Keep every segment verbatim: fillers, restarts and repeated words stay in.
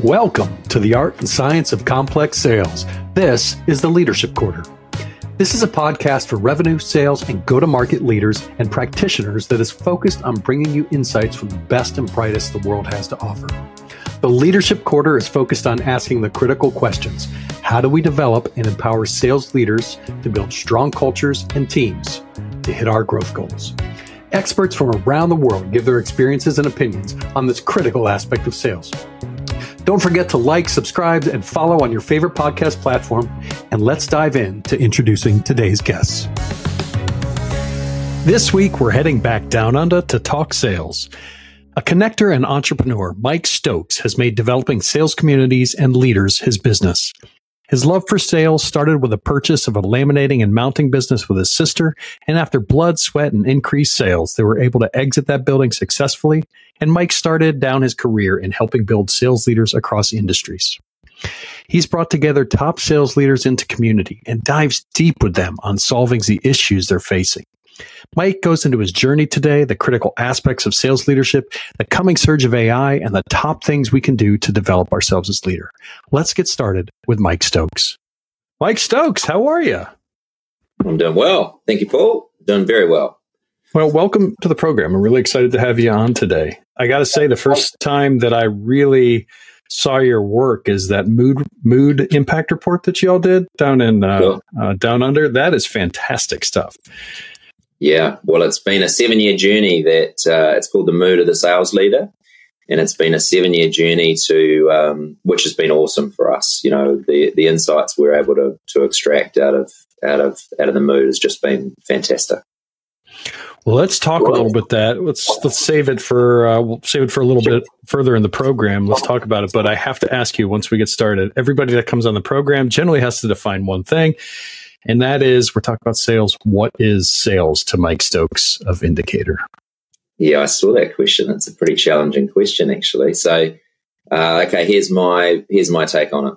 Welcome to the Art and Science of Complex Sales. This is the Leadership Quarter. This is a podcast for revenue, sales, and go-to-market leaders and practitioners that is focused on bringing you insights from the best and brightest the world has to offer. The Leadership Quarter is focused on asking the critical questions. How do we develop and empower sales leaders to build strong cultures and teams to hit our growth goals? Experts from around the world give their experiences and opinions on this critical aspect of sales. Don't forget to like, subscribe, and follow on your favorite podcast platform. And let's dive in to introducing today's guests. This week, we're heading back down under to talk sales. A connector and entrepreneur, Mike Stokes, has made developing sales communities and leaders his business. His love for sales started with the purchase of a laminating and mounting business with his sister, and after blood, sweat, and increased sales, they were able to exit that building successfully, and Mike started down his career in helping build sales leaders across industries. He's brought together top sales leaders into community and dives deep with them on solving the issues they're facing. Mike goes into his journey today, the critical aspects of sales leadership, the coming surge of A I, and the top things we can do to develop ourselves as leader. Let's get started with Mike Stokes. Mike Stokes, how are you? I'm doing well. Thank you, Paul. Doing very well. Well, welcome to the program. I'm really excited to have you on today. I got to say, the first time that I really saw your work is that mood mood impact report that you all did down in uh, cool. uh, down under. That is fantastic stuff. Yeah, well, it's been a seven-year journey that uh, it's called the Mood of the Sales Leader, and it's been a seven-year journey to um, which has been awesome for us. You know, the the insights we're able to to extract out of out of out of the mood has just been fantastic. Well, let's talk well, a little bit that. Let's let's save it for uh, we'll save it for a little bit further in the program. Let's talk about it. But I have to ask you once we get started. Everybody that comes on the program generally has to define one thing. And that is, we're talking about sales. What is sales to Mike Stokes of Indicator? Yeah, I saw that question. It's a pretty challenging question, actually. So, uh, okay, here's my here's my take on it.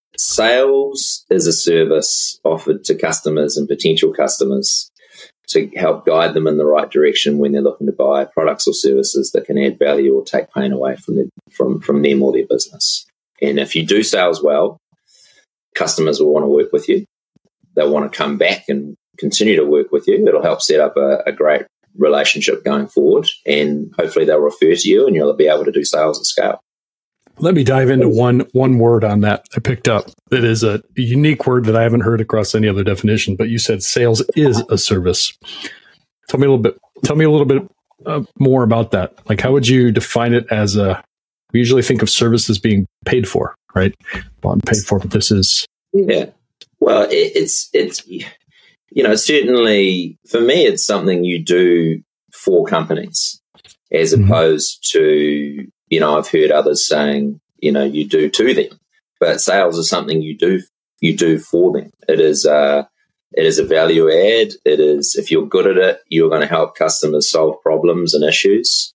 Sales is a service offered to customers and potential customers to help guide them in the right direction when they're looking to buy products or services that can add value or take pain away from the, from from them or their business. And if you do sales well, customers will want to work with you. They'll want to come back and continue to work with you. It'll help set up a, a great relationship going forward, and hopefully they'll refer to you and you'll be able to do sales at scale. Let me dive into one one word on that I picked up. It is a unique word that I haven't heard across any other definition, but you said sales is a service. Tell me a little bit, tell me a little bit uh, more about that. Like, how would you define it as a, we usually think of service as being paid for, right? Bought and paid for, but this is... Yeah. Well, it, it's, it's, you know, certainly for me, it's something you do for companies as mm-hmm. opposed to, you know, I've heard others saying, you know, you do to them, but sales is something you do, you do for them. It is, uh, it is a value add. It is, if you're good at it, you're going to help customers solve problems and issues.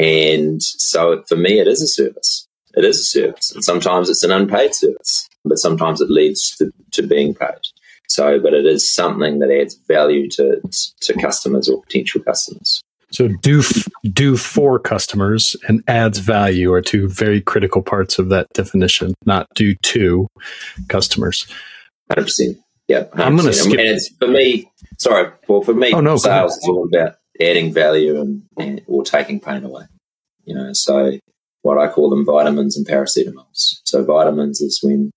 And so for me, it is a service. It is a service. And sometimes it's an unpaid service, but sometimes it leads to, to being paid. So, but it is something that adds value to to customers or potential customers. So do do for customers and adds value are two very critical parts of that definition, not do to customers. one hundred percent. Yeah. one hundred percent. I'm going to skip. And it's, for me, sorry, well, for me, oh, no, sales is all about adding value and, and or taking pain away. You know, so what I call them vitamins and paracetamols. So vitamins is when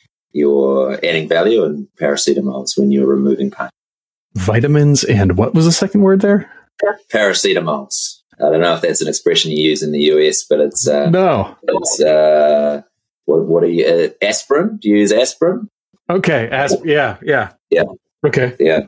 you're adding value, and paracetamol is when you're removing pain. Vitamins and what was the second word there? Paracetamols. I don't know if that's an expression you use in the U S, but it's uh, no. It's uh, what? What are you? Uh, aspirin? Do you use aspirin? Okay. Asp- yeah. Yeah. Yeah. Okay. Yeah.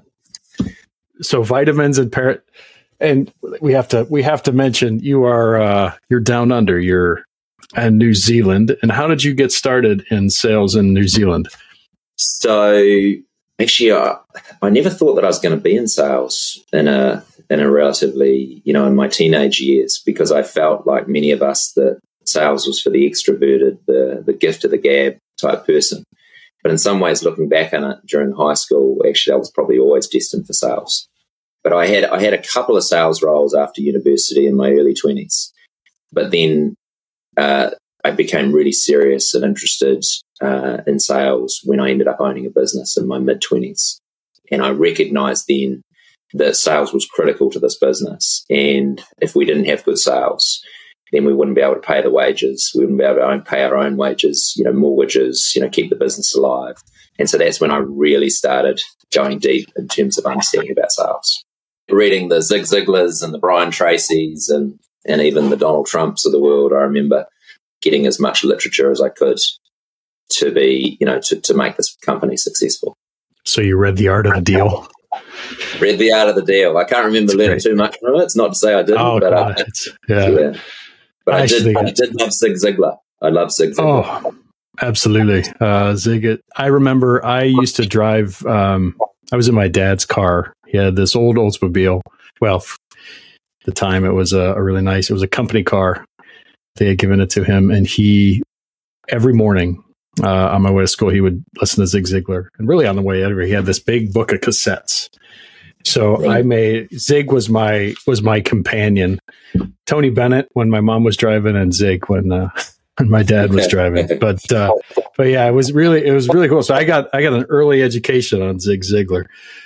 So vitamins and par, and we have to we have to mention you are uh, you're down under. You're in New Zealand. And how did you get started in sales in New Zealand? So actually, uh, I never thought that I was going to be in sales in a in a relatively, you know, in my teenage years, because I felt like many of us that sales was for the extroverted, the the gift of the gab type person. But in some ways, looking back on it during high school, actually, I was probably always destined for sales. But I had I had a couple of sales roles after university in my early twenties. But then uh, I became really serious and interested uh, in sales when I ended up owning a business in my mid-twenties. And I recognized then that sales was critical to this business. And if we didn't have good sales, then we wouldn't be able to pay the wages. We wouldn't be able to own, pay our own wages, you know, mortgages, you know, keep the business alive. And so that's when I really started going deep in terms of understanding about sales. Reading the Zig Ziglars and the Brian Tracys and, and even the Donald Trumps of the world, I remember getting as much literature as I could to be, you know, to, to make this company successful. So you read The Art of the Deal? Read The Art of the Deal. I can't remember That's learning great. too much from it. It's not to say I didn't, oh, but God, I, yeah. yeah. But I, I did. I did love Zig Ziglar. I love Zig Ziglar. Oh, absolutely. Uh, Zig. I remember I used to drive. Um, I was in my dad's car. He had this old Oldsmobile. Well, at the time it was a, a really nice. It was a company car. They had given it to him, and he every morning uh, on my way to school he would listen to Zig Ziglar. And really on the way over, he had this big book of cassettes. So right. I made Zig was my was my companion. Tony Bennett when my mom was driving, and Zig when uh, when my dad was driving. But uh, but yeah, it was really it was really cool. So I got I got an early education on Zig Ziglar.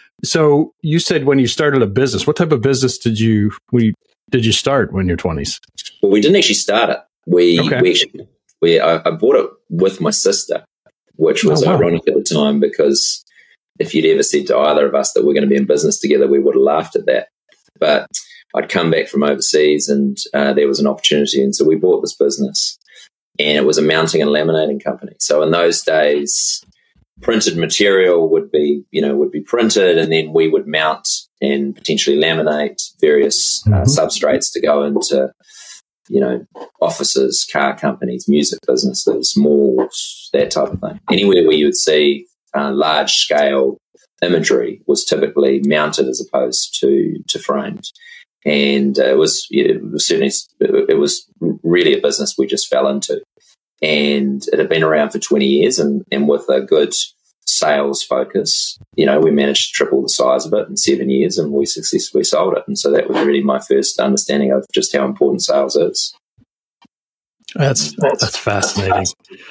So you said when you started a business, what type of business did you we did you start when you're twenties? Well, we didn't actually start it. We okay. we actually we I, I bought it with my sister, which was oh, wow. ironic at the time because if you'd ever said to either of us that we're going to be in business together, we would have laughed at that. But I'd come back from overseas and uh, there was an opportunity. And so we bought this business, and it was a mounting and laminating company. So in those days, printed material would be, you know, would be printed, and then we would mount and potentially laminate various uh, mm-hmm. substrates to go into, you know, offices, car companies, music businesses, malls, that type of thing. Anywhere where you would see uh, large scale imagery was typically mounted as opposed to, to framed. And uh, it was, it was certainly, it was really a business we just fell into. And it had been around for twenty years, and, and with a good sales focus, you know, we managed to triple the size of it in seven years, and we successfully sold it. And so that was really my first understanding of just how important sales is. That's that's fascinating.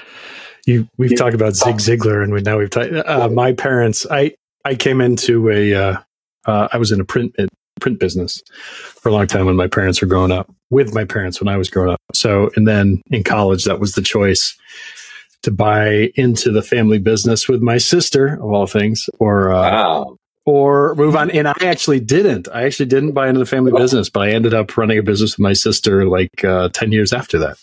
You we've talked about Zig Ziglar, and we now we've talked. Uh, my parents, I I came into a uh, uh, I was in a print print business for a long time when my parents were growing up. With my parents when I was growing up. So, and then in college, that was the choice to buy into the family business with my sister, of all things, or uh, wow. or move on. And I actually didn't. I actually didn't buy into the family business, but I ended up running a business with my sister like uh, ten years after that.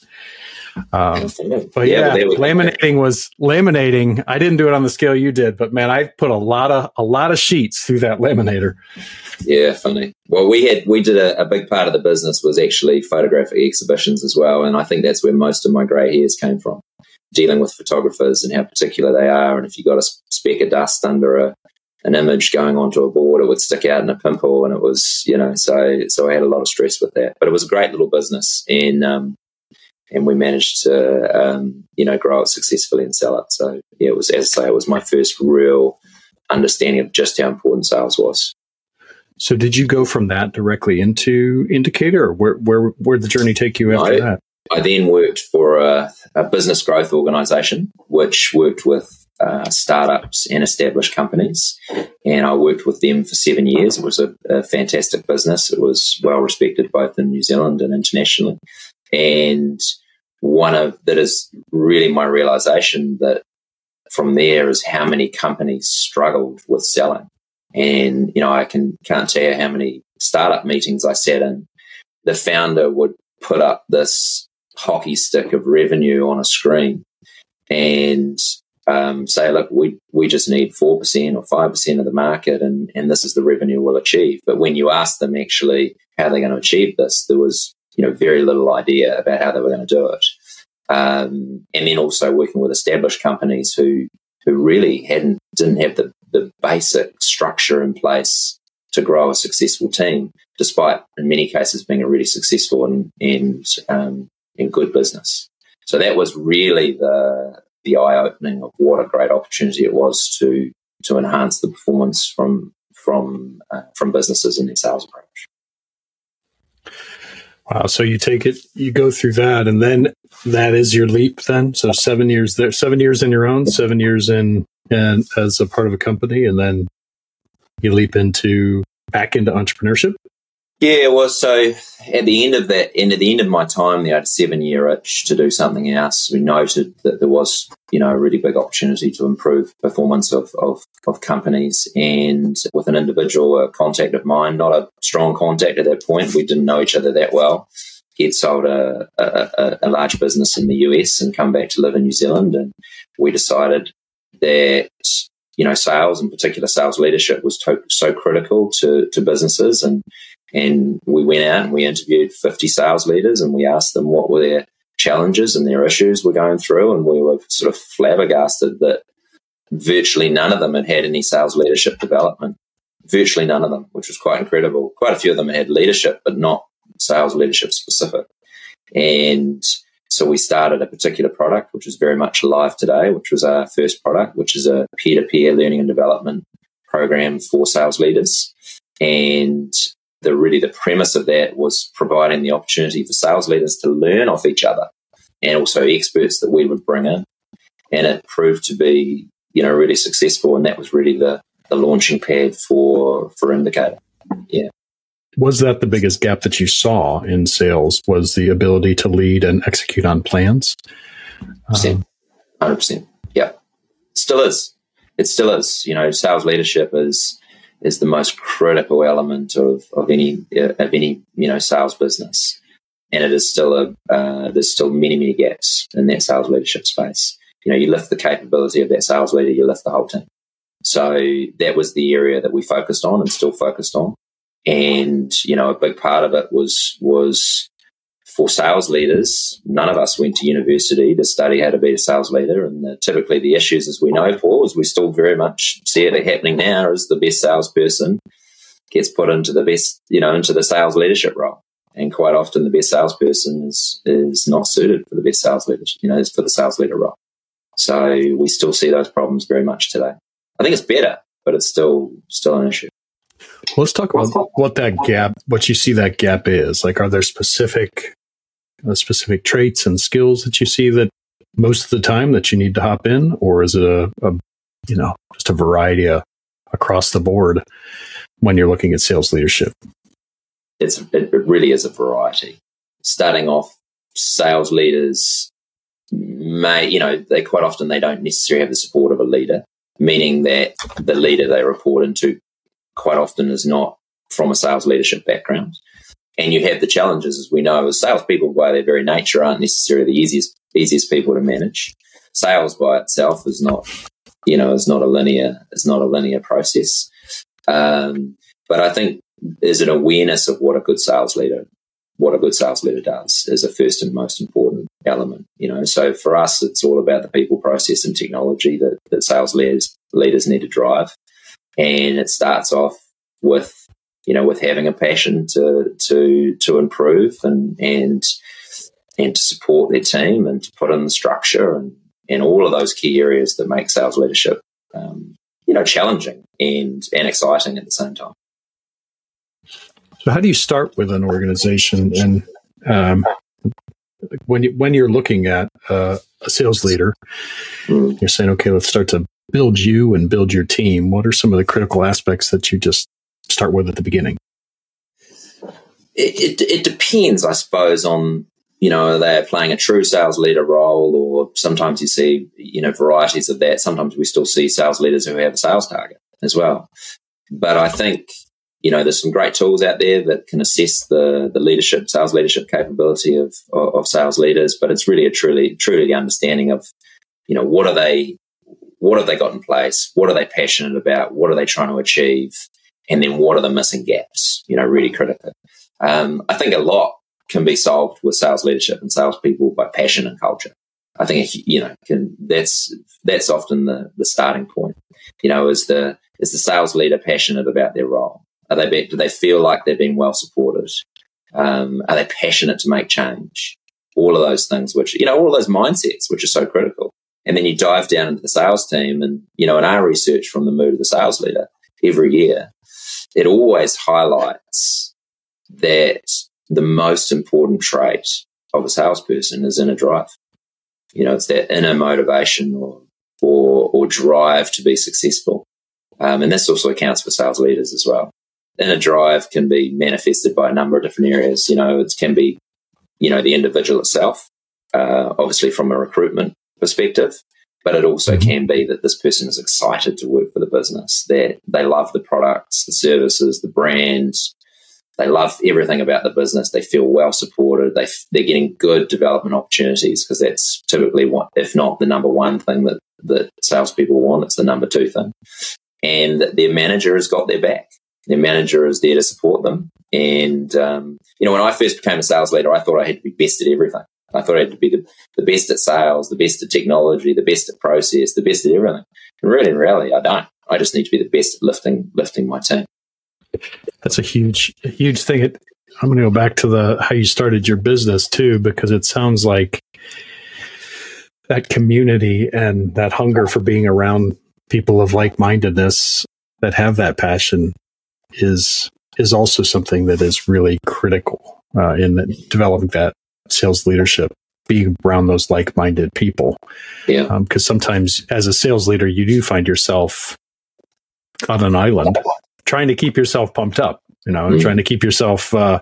Um, but yeah, yeah laminating was laminating. I didn't do it on the scale you did, but man, I put a lot of a lot of sheets through that laminator. Yeah, funny. Well, we had we did a, a big part of the business was actually photographic exhibitions as well, and I think that's where most of my grey hairs came from. Dealing with photographers and how particular they are, and if you got a speck of dust under a an image going onto a board, it would stick out in a pimple, and it was, you know, so so I had a lot of stress with that. But it was a great little business, and um, and we managed to um, you know grow it successfully and sell it. So yeah, it was, as I say, it was my first real understanding of just how important sales was. So did you go from that directly into Indicator, or where where where did the journey take you after I, that? I then worked for a, a business growth organization, which worked with uh, startups and established companies. And I worked with them for seven years. It was a, a fantastic business. It was well respected both in New Zealand and internationally. And one of that is really my realization that from there is how many companies struggled with selling. And, you know, I can, can't tell you how many startup meetings I sat in. The founder would put up this hockey stick of revenue on a screen and um, say, look, we, we just need four percent or five percent of the market, and, and this is the revenue we'll achieve. But when you ask them actually how they're going to achieve this, there was, you know, very little idea about how they were going to do it. Um, and then also working with established companies who, who really hadn't, didn't have the the basic structure in place to grow a successful team, despite in many cases being a really successful and and, um, and good business. So that was really the the eye-opening of what a great opportunity it was to to enhance the performance from from uh, from businesses in their sales approach. Wow. So you take it, you go through that, and then that is your leap then? So seven years there, seven years in your own, seven years in and as a part of a company, and then you leap into back into entrepreneurship? Yeah, well, so at the end of that, end at the end of my time there, I had a seven-year itch to do something else. We noted that there was, you know, a really big opportunity to improve performance of, of, of companies. And with an individual, a contact of mine, not a strong contact at that point, we didn't know each other that well. He'd sold a, a, a large business in the U S and come back to live in New Zealand. And we decided that, you know, sales, in particular sales leadership, was to, so critical to, to businesses. And And we went out and we interviewed fifty sales leaders and we asked them what were their challenges and their issues were going through. And we were sort of flabbergasted that virtually none of them had had any sales leadership development. Virtually none of them, which was quite incredible. Quite a few of them had leadership, but not sales leadership specific. And so we started a particular product, which is very much alive today, which was our first product, which is a peer-to-peer learning and development program for sales leaders. And The really the premise of that was providing the opportunity for sales leaders to learn off each other and also experts that we would bring in. And it proved to be, you know, really successful. And that was really the, the launching pad for, for Indicator. Yeah. Was that the biggest gap that you saw in sales, was the ability to lead and execute on plans? Um, one hundred percent. Yeah. Still is. It still is. You know, sales leadership is is the most critical element of, of any uh, of any you know sales business, and it is still a uh, there's still many many gaps in that sales leadership space. You know, you lift the capability of that sales leader, you lift the whole team. So that was the area that we focused on and still focused on, and you know a big part of it was was for sales leaders. None of us went to university to study how to be a sales leader. And the, typically the issues, as we know, Paul, is we still very much see it happening now, as the best salesperson gets put into the best, you know, into the sales leadership role. And quite often the best salesperson is, is not suited for the best sales leadership, you know, is for the sales leader role. So we still see those problems very much today. I think it's better, but it's still, still an issue. Well, let's talk about what that gap, what you see that gap is. Like, are there specific Uh, specific traits and skills that you see that most of the time that you need to hop in, or is it a, a you know, just a variety of, across the board when you're looking at sales leadership? It's it really is a variety. Starting off, sales leaders may, you know, they quite often they don't necessarily have the support of a leader, meaning that the leader they report into quite often is not from a sales leadership background. And you have the challenges, as we know, as salespeople by their very nature aren't necessarily the easiest easiest people to manage. Sales by itself is not, you know, is not a linear, is not a linear process. Um, but I think there's an awareness of what a good sales leader, what a good sales leader does, is a first and most important element. You know, so for us, it's all about the people, process, and technology that that sales leaders leaders need to drive, and it starts off with, you know, with having a passion to to to improve and and and to support their team and to put in the structure and, and all of those key areas that make sales leadership, um, you know, challenging and and exciting at the same time. So, how do you start with an organization, and um, when you when you're looking at uh, a sales leader, mm. you're saying, okay, let's start to build you and build your team. What are some of the critical aspects that you just start with at the beginning? It, it, it depends, I suppose, on, you know, they're playing a true sales leader role, or sometimes you see, you know, varieties of that. Sometimes we still see sales leaders who have a sales target as well. But I think, you know, there's some great tools out there that can assess the, the leadership, sales leadership capability of, of, of sales leaders. But it's really a truly, truly the understanding of, you know, what are they, what have they got in place? What are they passionate about? What are they trying to achieve? And then what are the missing gaps? You know, really critical. Um, I think a lot can be solved with sales leadership and salespeople by passion and culture. I think, you know, can, that's that's often the, the starting point. You know, is the is the sales leader passionate about their role? Are they do they feel like they're being well supported? Um, are they passionate to make change? All of those things, which, you know, all of those mindsets, which are so critical. And then you dive down into the sales team, and, you know, in our research from the Mood of the Sales Leader every year, it always highlights that the most important trait of a salesperson is inner drive. You know, it's that inner motivation or or, or drive to be successful. Um, and this also accounts for sales leaders as well. Inner drive can be manifested by a number of different areas. You know, it can be, you know, the individual itself, uh, obviously from a recruitment perspective, but it also mm-hmm. can be that this person is excited to work for the business, that they love the products, the services, the brands. They love everything about the business. They feel well supported. They, they're getting good development opportunities, because that's typically what, if not the number one thing that, that salespeople want, it's the number two thing. And their manager has got their back. Their manager is there to support them. And, um, you know, when I first became a sales leader, I thought I had to be best at everything. I thought I had to be the, the best at sales, the best at technology, the best at process, the best at everything. And really, in reality, I don't. I just need to be the best at lifting, lifting my team. That's a huge, a huge thing. It, I'm going to go back to the how you started your business too, because it sounds like that community and that hunger for being around people of like-mindedness that have that passion is is also something that is really critical uh, in the, developing that sales leadership. Being around those like-minded people, yeah. Because um, sometimes, as a sales leader, you do find yourself on an island, trying to keep yourself pumped up, you know, mm-hmm. trying to keep yourself uh,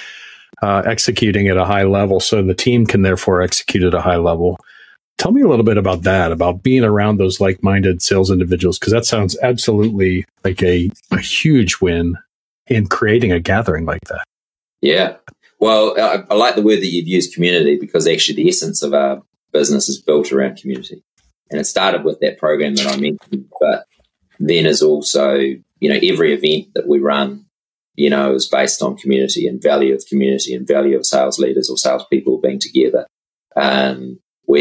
uh, executing at a high level so the team can therefore execute at a high level. Tell me a little bit about that, about being around those like-minded sales individuals, because that sounds absolutely like a, a huge win in creating a gathering like that. Yeah. Well, I, I like the word that you've used, community, because actually the essence of our business is built around community. And it started with that program that I mentioned, but then is also, you know, every event that we run, you know, is based on community and value of community and value of sales leaders or salespeople being together. Um,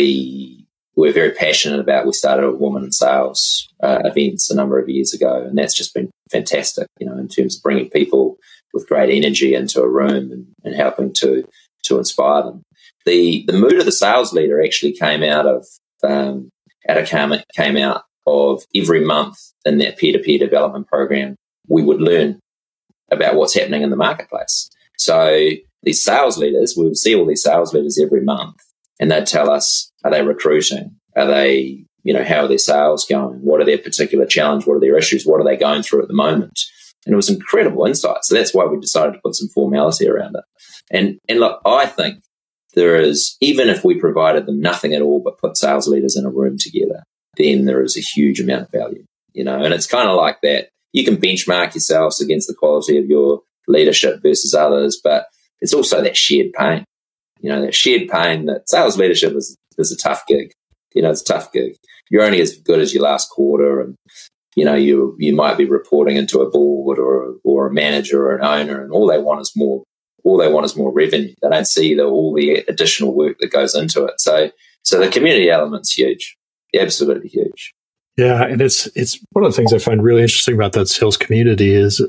we, we're very passionate about, we started a Women in Sales uh, events a number of years ago, and that's just been fantastic, you know, in terms of bringing people with great energy into a room and, and helping to to inspire them. The the mood of the sales leader actually came out of um, out of came, came out of every month in that peer-to-peer development program, we would learn about what's happening in the marketplace. So these sales leaders, we would see all these sales leaders every month, and they'd tell us, are they recruiting? Are they, you know, how are their sales going? What are their particular challenges? What are their issues? What are they going through at the moment? And it was incredible insight. So that's why we decided to put some formality around it. And and look, I think there is, even if we provided them nothing at all but put sales leaders in a room together, then there is a huge amount of value, you know. And it's kind of like that. You can benchmark yourselves against the quality of your leadership versus others, but it's also that shared pain, you know, that shared pain that sales leadership is, is a tough gig. You know, it's a tough gig. You're only as good as your last quarter, and you know, you you might be reporting into a board or or a manager or an owner, and all they want is more. All they want is more revenue. They don't see the, all the additional work that goes into it. So, so the community element's huge, absolutely huge. Yeah, and it's it's one of the things I find really interesting about that sales community is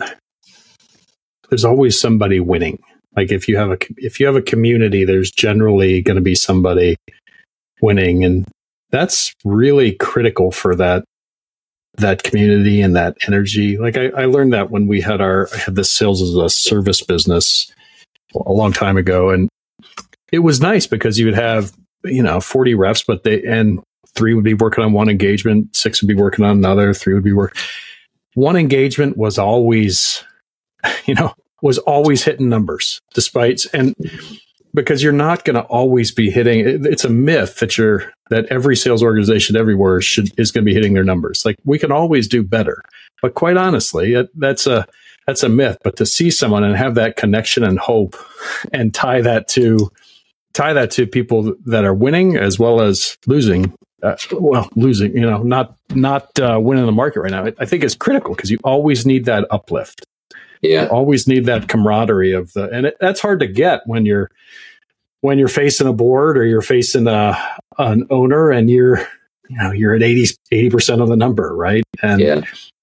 there's always somebody winning. Like if you have a if you have a community, there's generally going to be somebody winning, and that's really critical for that. that community and that energy. Like I, I learned that when we had our, I had this sales as a service business a long time ago. And it was nice because you would have, you know, forty reps, but they, and three would be working on one engagement, six would be working on another, three would be working. One engagement was always, you know, was always hitting numbers despite, and because you're not going to always be hitting, it, it's a myth that you're, that every sales organization everywhere should is going to be hitting their numbers. Like we can always do better, but quite honestly, it, that's a that's a myth. But to see someone and have that connection and hope, and tie that to tie that to people that are winning as well as losing, uh, well, losing, you know, not not uh, winning the market right now. I, I think it's critical because you always need that uplift. Yeah, you always need that camaraderie of the, and it, that's hard to get when you're. when you're facing a board or you're facing a, an owner and you're, you know, you're at eighty percent of the number, right? And, yeah.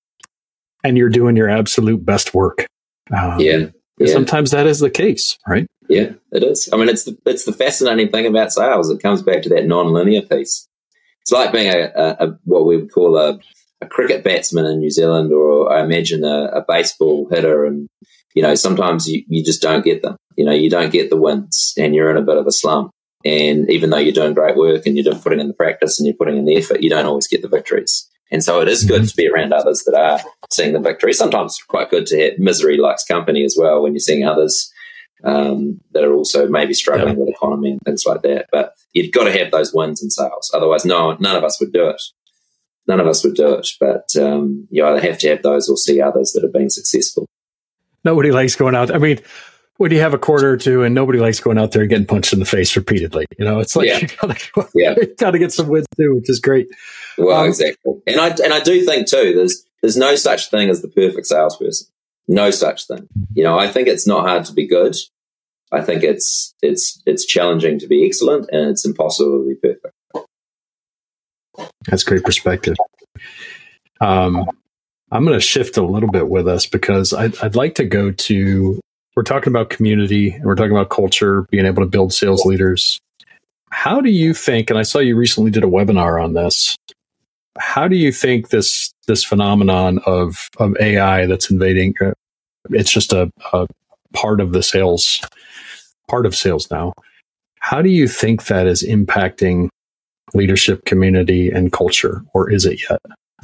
and you're doing your absolute best work. Um, yeah. yeah. Sometimes that is the case, right? Yeah, it is. I mean, it's the, it's the fascinating thing about sales. It comes back to that non-linear piece. It's like being a, a, a what we would call a, a cricket batsman in New Zealand, or I imagine a, a baseball hitter, and you know, sometimes you, you just don't get them. You know, you don't get the wins, and you're in a bit of a slump. And even though you're doing great work and you're putting in the practice and you're putting in the effort, you don't always get the victories. And so it is good to be around others that are seeing the victory. Sometimes it's quite good to have misery likes company as well when you're seeing others um, that are also maybe struggling yeah. with economy and things like that. But you've got to have those wins in sales. Otherwise, no, none of us would do it. None of us would do it. But um, you either have to have those or see others that have been successful. Nobody likes going out. I mean, when you have a quarter or two and nobody likes going out there and getting punched in the face repeatedly, you know, it's like yeah. you gotta, go, yeah. you gotta get some wins too, which is great. Well, um, exactly. And I and I do think too, there's there's no such thing as the perfect salesperson. No such thing. You know, I think it's not hard to be good. I think it's it's it's challenging to be excellent, and it's impossible to be perfect. That's great perspective. Um, I'm going to shift a little bit with us because I'd, I'd like to go to, we're talking about community and we're talking about culture, being able to build sales leaders. How do you think, and I saw you recently did a webinar on this, how do you think this this phenomenon of, of A I that's invading, uh, it's just a, a part of the sales, part of sales now. How do you think that is impacting leadership, community, and culture, or is it yet?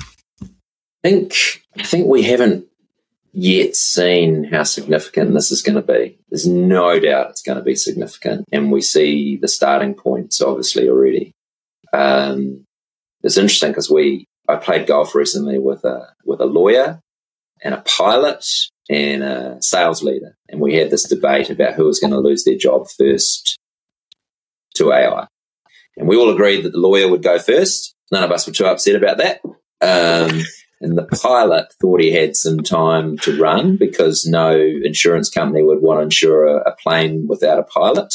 I think I think we haven't yet seen how significant this is going to be. There's no doubt it's going to be significant, and we see the starting points obviously already. Um, it's interesting because we I played golf recently with a with a lawyer and a pilot and a sales leader, and we had this debate about who was going to lose their job first to A I. And we all agreed that the lawyer would go first. None of us were too upset about that. Um, and the pilot thought he had some time to run because no insurance company would want to insure a, a plane without a pilot.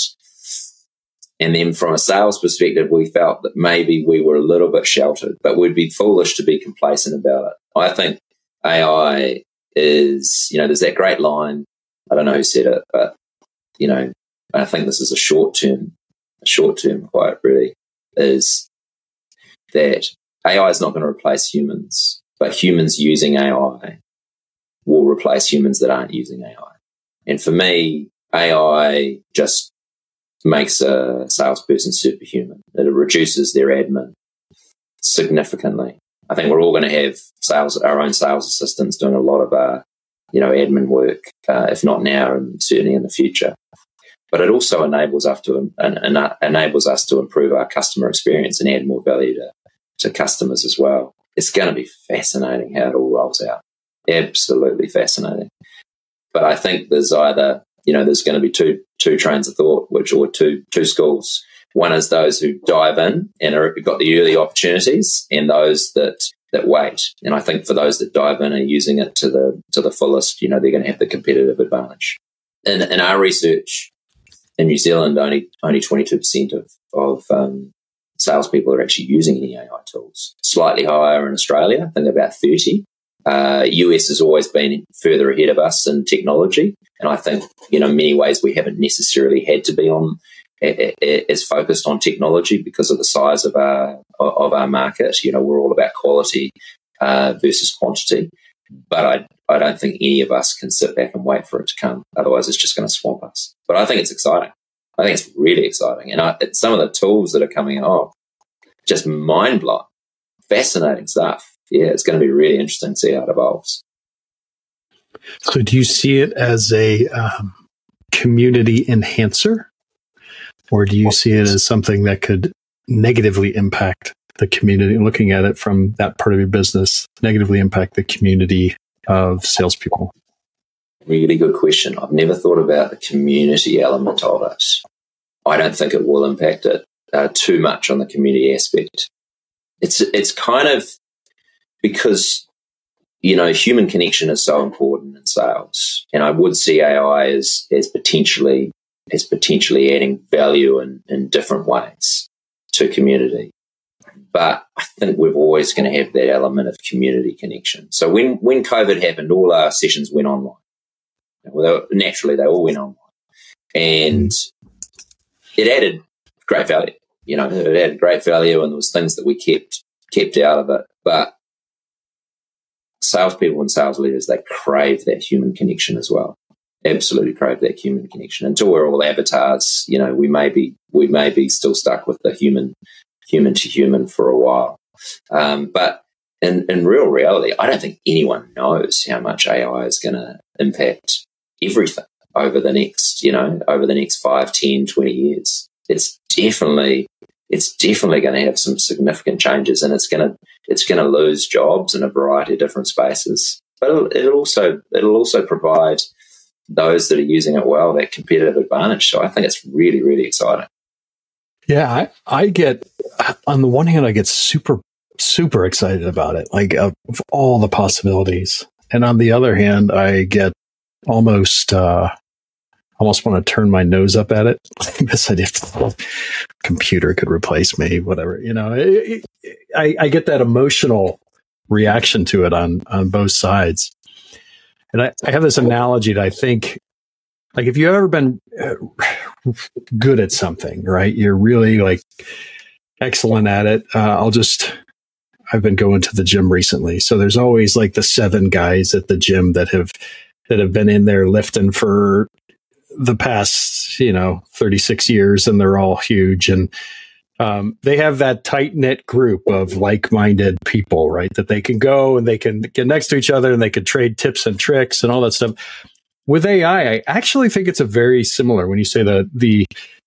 And then from a sales perspective, we felt that maybe we were a little bit sheltered, but we'd be foolish to be complacent about it. I think A I is, you know, there's that great line. I don't know who said it, but, you know, I think this is a short-term A short-term quote really is that A I is not going to replace humans, but humans using A I will replace humans that aren't using A I. And for me, A I just makes a salesperson superhuman. It reduces their admin significantly. I think we're all going to have sales, our own sales assistants doing a lot of our, you know, admin work, uh, if not now and certainly in the future. But it also enables us to and, and enables us to improve our customer experience and add more value to, to customers as well. It's going to be fascinating how it all rolls out. Absolutely fascinating. But I think there's either, you know, there's going to be two two trains of thought, which or two two schools. One is those who dive in and are got the early opportunities, and those that that wait. And I think for those that dive in and are using it to the to the fullest, you know, they're going to have the competitive advantage. In in our research, in New Zealand, only only twenty-two percent of, of um, salespeople are actually using any A I tools. Slightly higher in Australia, I think about thirty. Uh, U S has always been further ahead of us in technology, and I think, you know, in many ways we haven't necessarily had to be on a, a, as focused on technology because of the size of our of our market. You know, we're all about quality uh, versus quantity. But I, I don't think any of us can sit back and wait for it to come. Otherwise, it's just going to swamp us. But I think it's exciting. I think it's really exciting. And I, it's some of the tools that are coming out, just mind-blowing, fascinating stuff. Yeah, it's going to be really interesting to see how it evolves. So do you see it as a um, community enhancer? Or do you see it as something that could negatively impact the community, looking at it from that part of your business, negatively impact the community of salespeople? Really good question. I've never thought about the community element of it. I don't think it will impact it uh, too much on the community aspect. It's it's kind of because, you know, human connection is so important in sales, and I would see A I as as potentially as potentially adding value in, in different ways to community. But I think we're always going to have that element of community connection. So when, when COVID happened, all our sessions went online. Well, they, naturally, they all went online. And it added great value. You know, it added great value, and there was things that we kept kept out of it. But salespeople and sales leaders, they crave that human connection as well. Absolutely crave that human connection. Until we're all avatars, you know, we may be we may be still stuck with the human human to human for a while. Um, but in, in real reality, I don't think anyone knows how much A I is going to impact everything over the next, you know, over the next five, ten, twenty years. It's definitely it's definitely going to have some significant changes, and it's going to it's going to lose jobs in a variety of different spaces. But it'll, it'll also it'll also provide those that are using it well that competitive advantage. So I think it's really, really exciting. Yeah, I, I get, on the one hand, I get super, super excited about it, like of all the possibilities. And on the other hand, I get almost, uh, almost want to turn my nose up at it. This idea of computer could replace me, whatever, you know, it, it, I, I get that emotional reaction to it on, on both sides. And I, I have this analogy that I think, like, if you've ever been uh, good at something, right? You're really like excellent at it. Uh, I'll just, I've been going to the gym recently. So there's always like the seven guys at the gym that have, that have been in there lifting for the past, you know, thirty-six years, and they're all huge. And um, they have that tight knit group of like-minded people, right? That they can go and they can get next to each other and they can trade tips and tricks and all that stuff. With A I, I actually think it's a very similar, when you say the the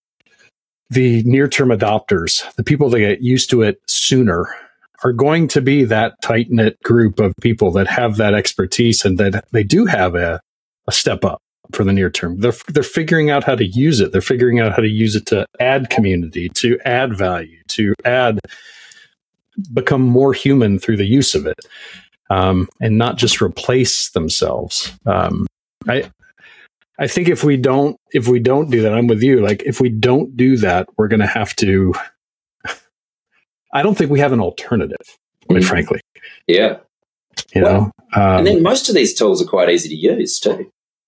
the near-term adopters, the people that get used to it sooner, are going to be that tight-knit group of people that have that expertise and that they do have a, a step up for the near term. They're they're figuring out how to use it. They're figuring out how to use it to add community, to add value, to add, become more human through the use of it, um, and not just replace themselves. Um, I I think if we don't if we don't do that, I'm with you. Like, if we don't do that, we're going to have to. I don't think we have an alternative, quite mm-hmm. frankly. Yeah, you well, know, um, and then most of these tools are quite easy to use too.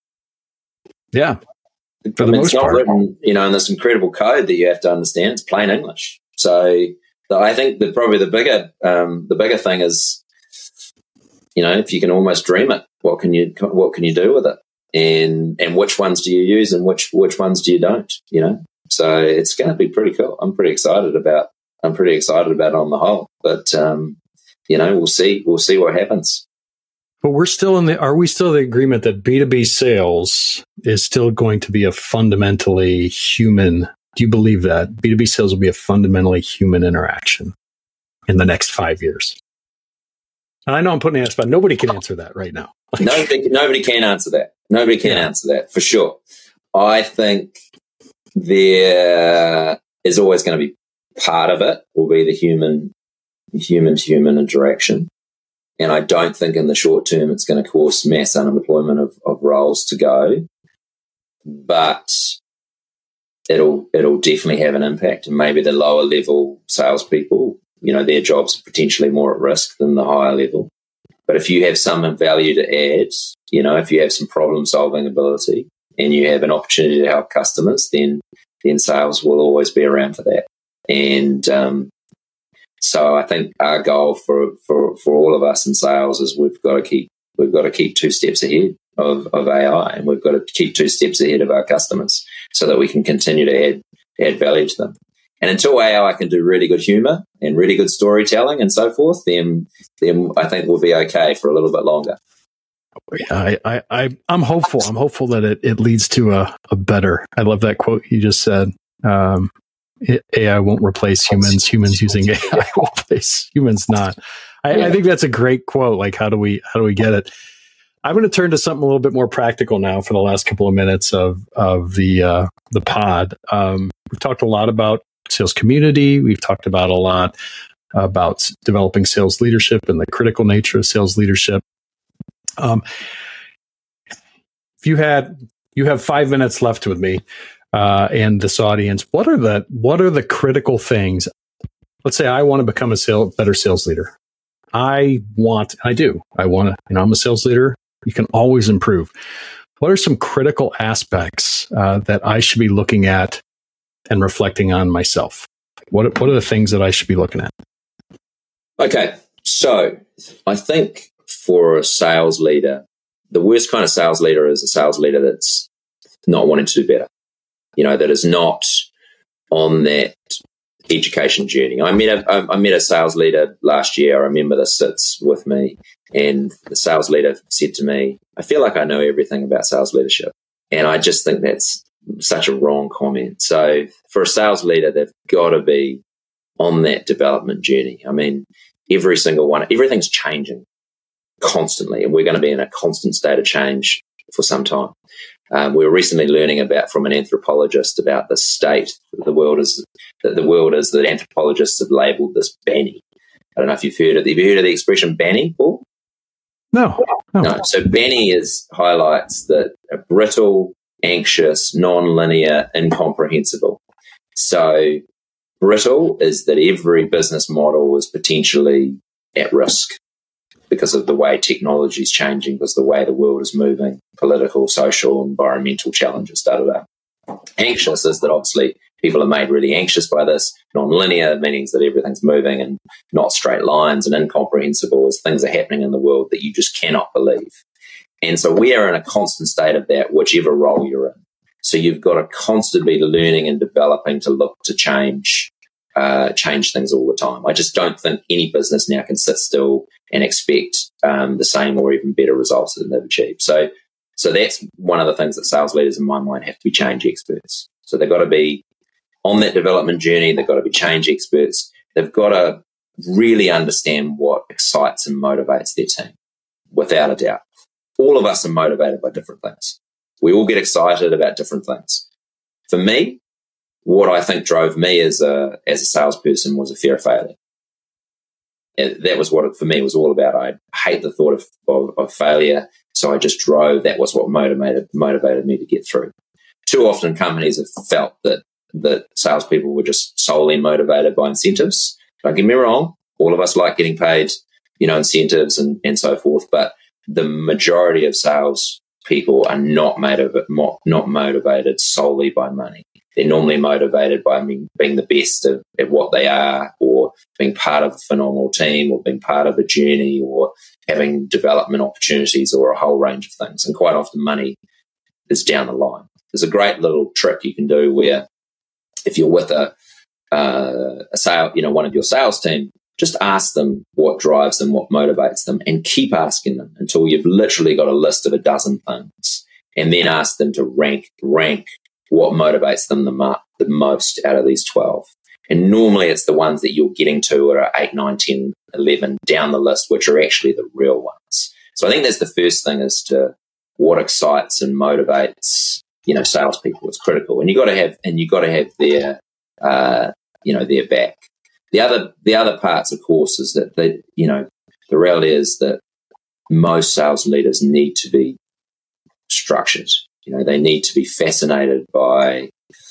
Yeah, for I mean, it's not part. written, you know, in this incredible code that you have to understand. It's plain English. So the, I think that probably the bigger um, the bigger thing is, you know, if you can almost dream it, what can you what can you do with it, and and which ones do you use and which which ones do you don't, you know? So it's going to be pretty cool. I'm pretty excited about. I'm pretty excited about it on the whole, but um, you know, we'll see. We'll see what happens. But we're still in the. Are we still in the agreement that B two B sales is still going to be a fundamentally human? Do you believe that B two B sales will be a fundamentally human interaction in the next five years? And I know I'm putting you on the spot. Nobody can answer that right now. nobody, nobody can answer that. Nobody can yeah. answer that for sure. I think there is always going to be part of it will be the human, human to human interaction. And I don't think in the short term it's going to cause mass unemployment of, of roles to go, but it'll it'll definitely have an impact. And maybe the lower level salespeople, you know, their jobs are potentially more at risk than the higher level. But if you have some value to add, you know, if you have some problem solving ability and you have an opportunity to help customers, then then sales will always be around for that. And um, so I think our goal for, for, for all of us in sales is we've got to keep we've got to keep two steps ahead of, of A I, and we've got to keep two steps ahead of our customers so that we can continue to add add value to them. And until A I can do really good humor and really good storytelling and so forth, then then I think we'll be okay for a little bit longer. I, I, I I'm hopeful. I'm hopeful that it, it leads to a, a better. I love that quote you just said. Um, A I won't replace humans. Humans using A I will replace humans not. I, yeah. I think that's a great quote. Like, how do we how do we get it? I'm going to turn to something a little bit more practical now for the last couple of minutes of of the uh, the pod. Um, we've talked a lot about sales community. We've talked about a lot about developing sales leadership and the critical nature of sales leadership. Um, if you had you have five minutes left with me. Uh, and this audience, what are the what are the critical things? Let's say I want to become a sales, better sales leader. I want, I do, I want to. You know, I'm a sales leader. You can always improve. What are some critical aspects uh, that I should be looking at and reflecting on myself? What What are the things that I should be looking at? Okay, so I think for a sales leader, the worst kind of sales leader is a sales leader that's not wanting to do better. You know, that is not on that education journey. I met a, I met a sales leader last year. I remember this sits with me, and the sales leader said to me, I feel like I know everything about sales leadership. And I just think that's such a wrong comment. So for a sales leader, they've got to be on that development journey. I mean, every single one, everything's changing constantly, and we're going to be in a constant state of change for some time. Um, we were recently learning about from an anthropologist about the state that the world is, that the world is, that anthropologists have labelled this banny. I don't know if you've heard of it. Have you heard of the expression banny, Paul? No. No. No. So banny is highlights that a brittle, anxious, non-linear, incomprehensible. So brittle is that every business model is potentially at risk because of the way technology is changing, because of the way the world is moving, political, social, environmental challenges, da, da, da. Anxious is that obviously people are made really anxious by this. Non-linear, meaning that everything's moving and not straight lines, and incomprehensible as things are happening in the world that you just cannot believe. And so we are in a constant state of that, whichever role you're in. So you've got to constantly be learning and developing to look to change, uh, change things all the time. I just don't think any business now can sit still and expect um, the same or even better results than they've achieved. So, so that's one of the things that sales leaders, in my mind, have to be change experts. So they've got to be on that development journey. They've got to be change experts. They've got to really understand what excites and motivates their team, without a doubt. All of us are motivated by different things. We all get excited about different things. For me, what I think drove me as a as a salesperson was a fear of failure. That was what it, for me, was all about. I hate the thought of, of, of failure, so I just drove. That was what motivated motivated me to get through. Too often, companies have felt that that salespeople were just solely motivated by incentives. Don't get me wrong; all of us like getting paid, you know, incentives and, and so forth. But the majority of sales people are not motivated not motivated solely by money. They're normally motivated by being, being the best of, at what they are, or being part of a phenomenal team, or being part of a journey, or having development opportunities, or a whole range of things. And quite often money is down the line. There's a great little trick you can do where if you're with a, uh, a sale, you know, one of your sales team, just ask them what drives them, what motivates them, and keep asking them until you've literally got a list of a dozen things, and then ask them to rank, rank, what motivates them the, mo- the most out of these twelve. And normally it's the ones that you're getting to are eight, nine, ten, eleven down the list, which are actually the real ones. So I think that's the first thing, is to what excites and motivates, you know, salespeople. It's critical. And you got to have, and you got to have their, uh, you know, their back. The other, the other parts, of course, is that they, you know, the reality is that most sales leaders need to be structured. You know, they need to be fascinated by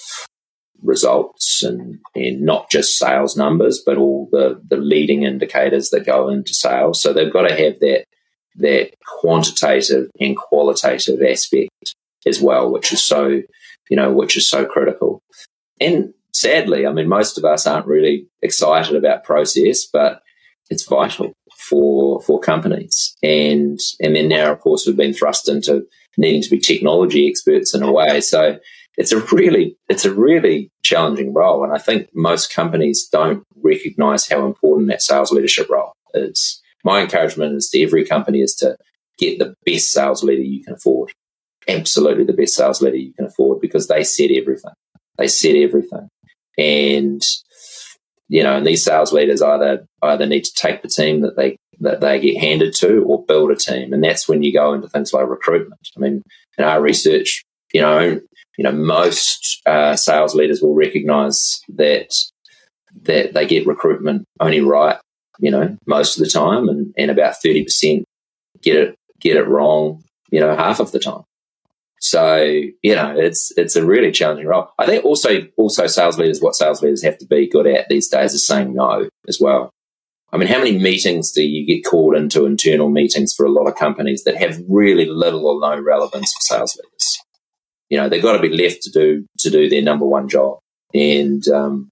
results and, and not just sales numbers, but all the, the leading indicators that go into sales. So they've got to have that that quantitative and qualitative aspect as well, which is so, you know, which is so critical. And sadly, I mean, most of us aren't really excited about process, but it's vital for for companies. And and then now, of course, we've been thrust into needing to be technology experts in a way. So it's a really it's a really challenging role. And I think most companies don't recognize how important that sales leadership role is. My encouragement is to every company is to get the best sales leader you can afford. Absolutely the best sales leader you can afford, because they set everything. They set everything. And, you know, and these sales leaders either either need to take the team that they that they get handed to, or build a team. And that's when you go into things like recruitment. I mean, in our research, you know, you know, most uh, sales leaders will recognize that that they get recruitment only right, you know, most of the time, and, and about thirty percent get it get it wrong, you know, half of the time. So, you know, it's it's a really challenging role. I think also also sales leaders, what sales leaders have to be good at these days is saying no as well. I mean, how many meetings do you get called into, internal meetings for a lot of companies that have really little or no relevance for sales leaders? You know, they've got to be left to do to do their number one job. And um,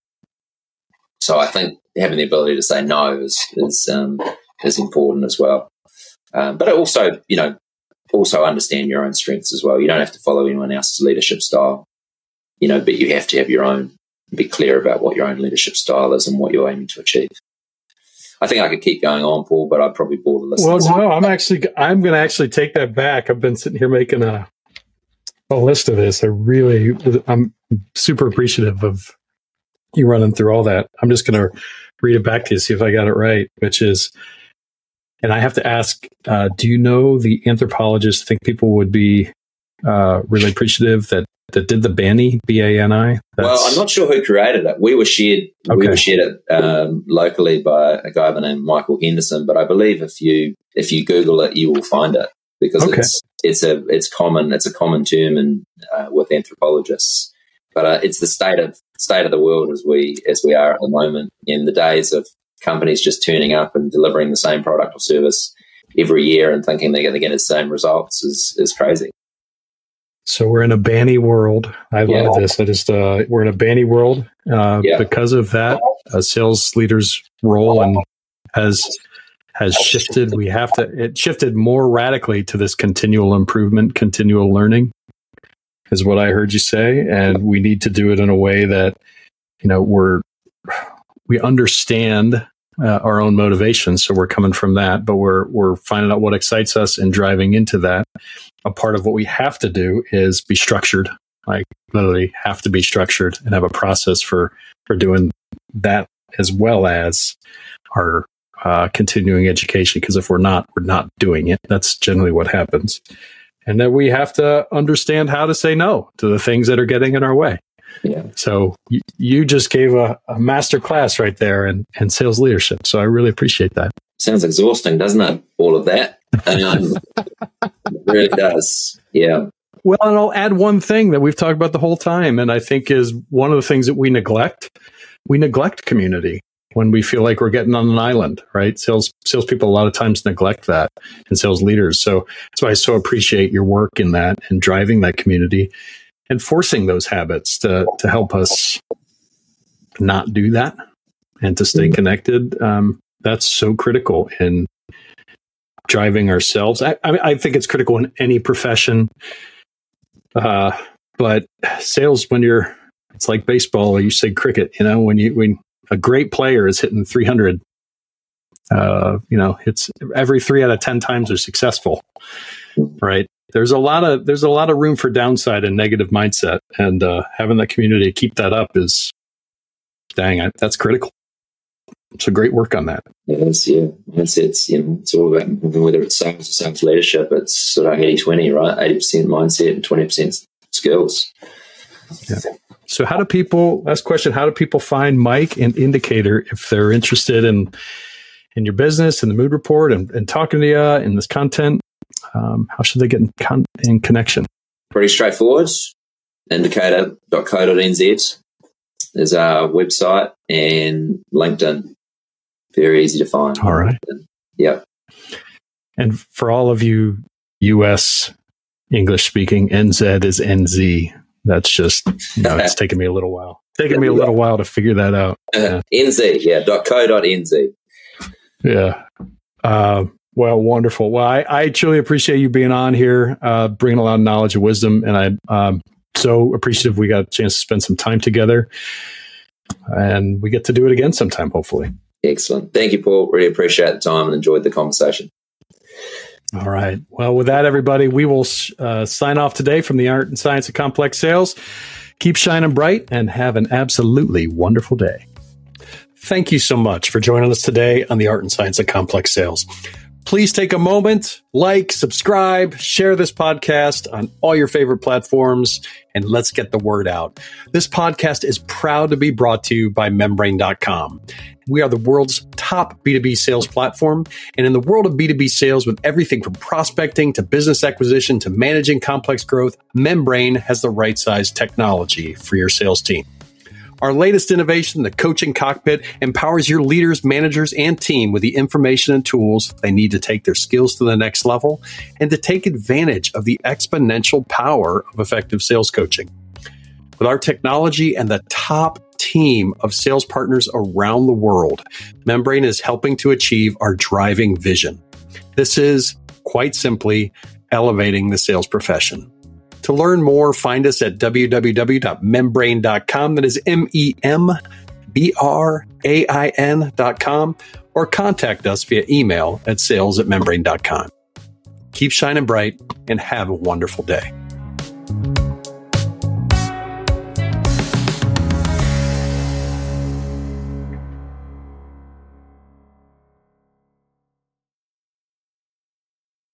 so I think having the ability to say no is is, um, is important as well. Um, but also, you know, also understand your own strengths as well. You don't have to follow anyone else's leadership style, you know, but you have to have your own, be clear about what your own leadership style is and what you're aiming to achieve. I think I could keep going on, Paul, but I'd probably bore the listeners. Well, no, I'm actually, I'm going to actually take that back. I've been sitting here making a, a list of this. I really, I'm super appreciative of you running through all that. I'm just going to read it back to you, see if I got it right, which is, and I have to ask, uh, do you know the anthropologists? I think people would be uh, really appreciative that, that did the BANI, B A N I. That's... Well, I'm not sure who created it. We were shared, okay. we were shared it um, locally by a guy by the name of Michael Henderson. But I believe if you if you Google it, you will find it because okay. it's it's a it's common it's a common term in uh, with anthropologists. But uh, it's the state of state of the world as we as we are at the moment. In the days of companies just turning up and delivering the same product or service every year and thinking they're going to get the same results is is crazy. So we're in a BANI world. I yeah. love this. I just uh, we're in a BANI world uh, yeah. because of that. A sales leader's role and has has shifted. We have to. It shifted more radically to this continual improvement, continual learning, is what I heard you say. And we need to do it in a way that, you know, we're we understand uh, our own motivations. So we're coming from that, but we're we're finding out what excites us and driving into that. A part of what we have to do is be structured, like literally have to be structured and have a process for, for doing that, as well as our uh, continuing education. Because if we're not, we're not doing it. That's generally what happens. And then we have to understand how to say no to the things that are getting in our way. Yeah. So you, you just gave a, a master class right there in, in sales leadership. So I really appreciate that. Sounds exhausting, doesn't it? All of that. Um, it really does. Yeah. Well, and I'll add one thing that we've talked about the whole time, and I think is one of the things that we neglect. We neglect community when we feel like we're getting on an island, right? Sales salespeople a lot of times neglect that, and sales leaders. So that's why I so appreciate your work in that and driving that community and forcing those habits to to help us not do that and to stay connected. Um, that's so critical in driving ourselves. I, I, I think it's critical in any profession. Uh, but sales, when you're, it's like baseball, or you say cricket, you know, when you, when a great player is hitting three hundred, uh, you know, it's every three out of ten times they're successful, right? There's a lot of, there's a lot of room for downside and negative mindset, and uh, having that community to keep that up is, dang, I, that's critical. So great work on that. It is, yeah. It's, it's, you know, it's all about, whether it's sales or sales leadership, it's sort of eighty twenty, right? eighty percent mindset and twenty percent skills. Yeah. So how do people, last question, how do people find Mike and Indicator if they're interested in in your business and the Mood Report and, and talking to you and this content? Um, how should they get in, con- in connection? Pretty straightforward. indicator dot co dot n z is our website, and LinkedIn. Very easy to find. All right. Yeah. And for all of you U S English speaking, N Z is N Z. That's just, you know, it's taken me a little while. Taken me a little while to figure that out. Yeah. N Z, yeah, dot co dot n z. Yeah. Uh, well, wonderful. Well, I, I truly appreciate you being on here, uh, bringing a lot of knowledge and wisdom. And I'm um, so appreciative we got a chance to spend some time together. And we get to do it again sometime, hopefully. Excellent. Thank you, Paul. Really appreciate the time and enjoyed the conversation. All right. Well, with that, everybody, we will uh, sign off today from the Art and Science of Complex Sales. Keep shining bright and have an absolutely wonderful day. Thank you so much for joining us today on the Art and Science of Complex Sales. Please take a moment, like, subscribe, share this podcast on all your favorite platforms, and let's get the word out. This podcast is proud to be brought to you by membrane dot com. We are the world's top B two B sales platform. And in the world of B two B sales, with everything from prospecting to business acquisition to managing complex growth, Membrane has the right size technology for your sales team. Our latest innovation, the Coaching Cockpit, empowers your leaders, managers, and team with the information and tools they need to take their skills to the next level and to take advantage of the exponential power of effective sales coaching. With our technology and the top team of sales partners around the world, Membrane is helping to achieve our driving vision. This is quite simply elevating the sales profession. To learn more, find us at w w w dot membrain dot com. That is M E M B R A I N dot com, or contact us via email at sales at membrain dot com. Keep shining bright and have a wonderful day.